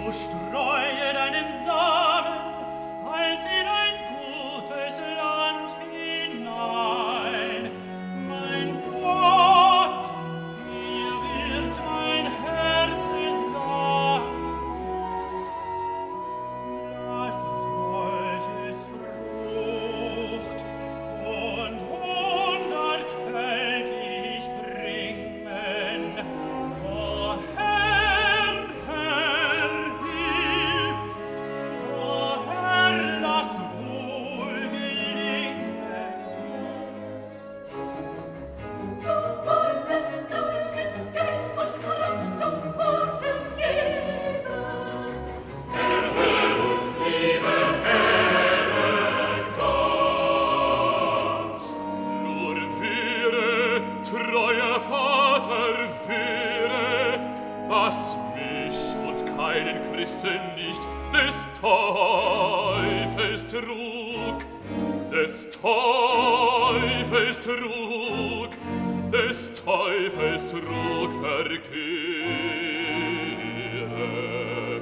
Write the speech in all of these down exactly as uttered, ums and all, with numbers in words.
streue deinen Samen als in ein gutes Land hinein. Mein Gott, mir wird ein Herze sagen, lass solches Frucht und hundertfältig bringen. O Herr, Herr, hilf! O Herr, lass wohl gelingen! Du wolltest deinen Geist und Kraft zum Guten geben. Erhöh uns, liebe Herre Gott. Nur wehre, treuer Vater, wehre, dass mich und keinen Christen nicht des Teufels Trug, des Teufels Trug, des Teufels Trug verkehre.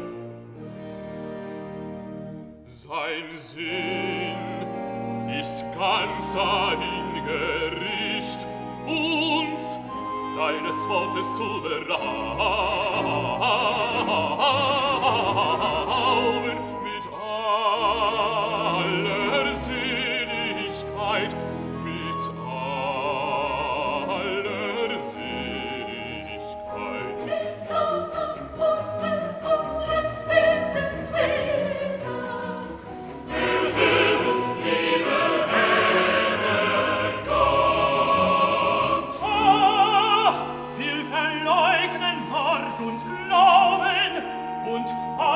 Sein Sinn ist ganz dahin gericht, uns deines Wortes zu berauben mit aller Seligkeit, mit aller Seligkeit. Den Satan unter unsere Füße treten. Erhöh uns, liebe Herre Gott. Ach, viel verleugnen Wort und Glauben und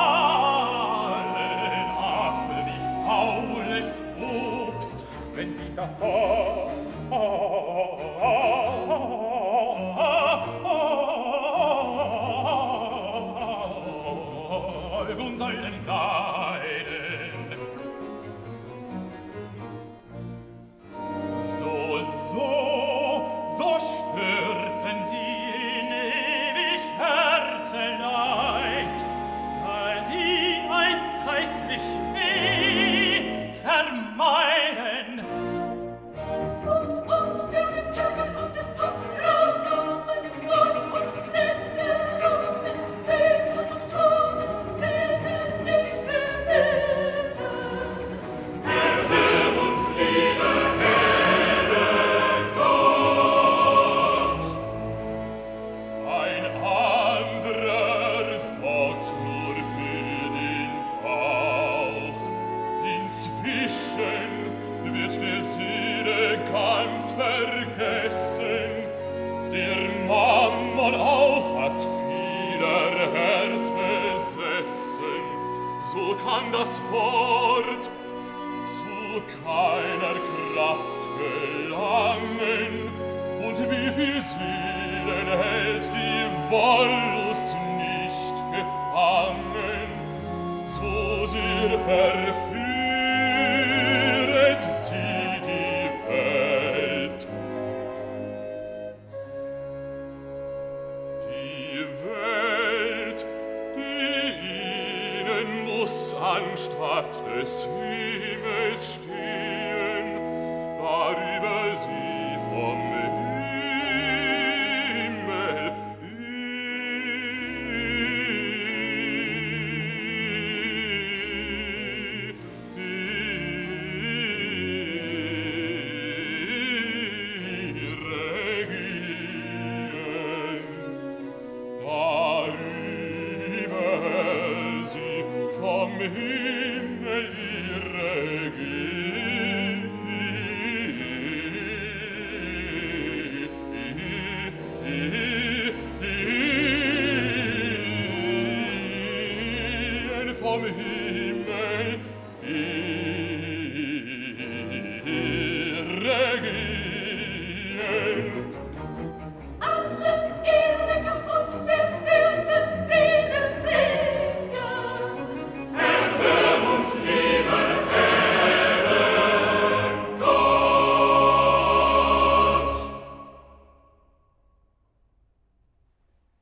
fallen ab wie faules Obst, wenn sie verfolgen sollen leiden. So, so, so stürzen sie in ewig Herzeleid, da sie ein zeitlich Weh vermeiden. Und uns wird es töten und des Papst grausamen Mord und Lästerungen, beten und tun, beten nicht bebeten. Erhöh uns, liebe Herre Gott. Ein anderer sorgt nur für den Bauch. Inzwischen wird der Seele ganz vergessen. Der Mammon auch hat vieler Herz besessen. So kann das Wort zu keiner Kraft gelangen. Und wie viel Seelen hält die Wollust nicht gefangen, so sehr verführet sie die Welt. Die Welt, die ihnen muss anstatt des Himmels stehen, darüber sie vom Himmel regieren. Darüber sie vom Himmel